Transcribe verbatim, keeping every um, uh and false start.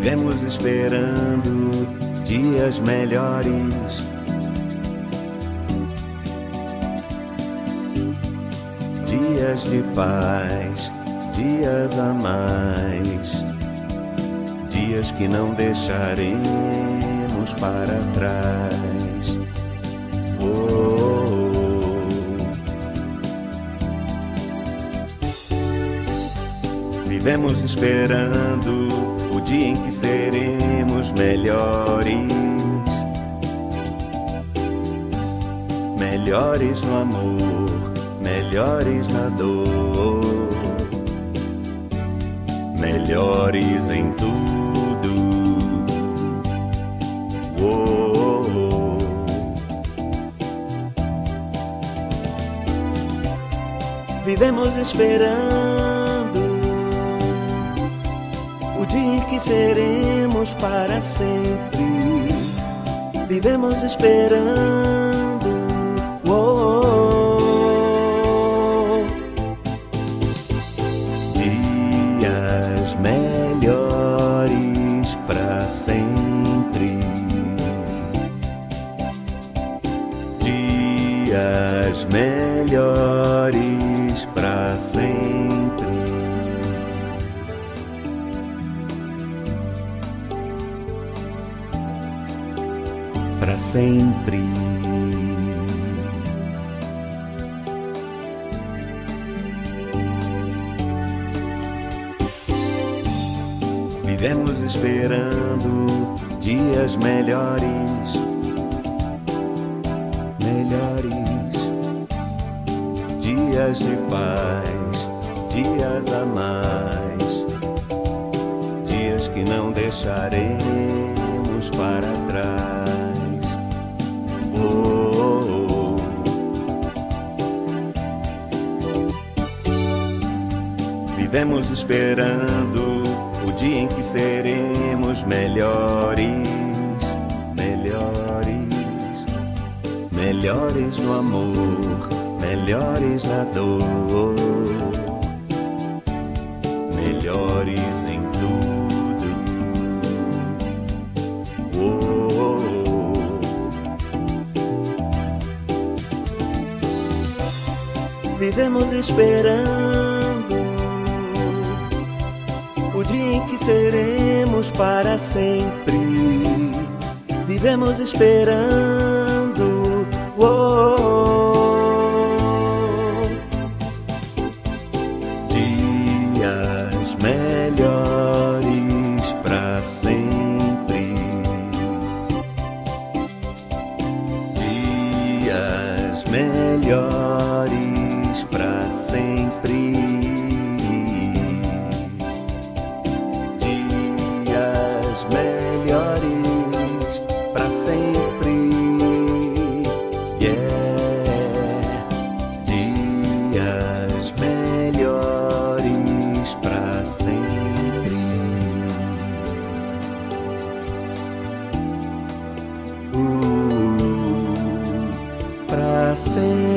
Vivemos esperando dias melhores, dias de paz, dias a mais, dias que não deixaremos para trás. Oh, vivemos esperando o dia em que seremos melhores, melhores no amor, melhores na dor, melhores em tudo. Oh, oh, oh. Vivemos esperando o dia em que seremos para sempre. Vivemos esperando, oh, oh, oh. Dias melhores para sempre. Dias melhores para sempre. Para sempre. Vivemos esperando dias melhores, melhores, dias de paz, dias a mais, dias que não deixaremos para trás. Oh, oh, oh. Vivemos esperando o dia em que seremos melhores, melhores, melhores no amor, melhores na dor, melhores em tudo. Oh, oh, oh. Vivemos esperando o dia em que seremos para sempre. Vivemos esperando, oh, oh, oh. Dias melhores para sempre. Dias melhores para sempre. Melhores para sempre, yeah. Dias melhores para sempre. Uh, para sempre.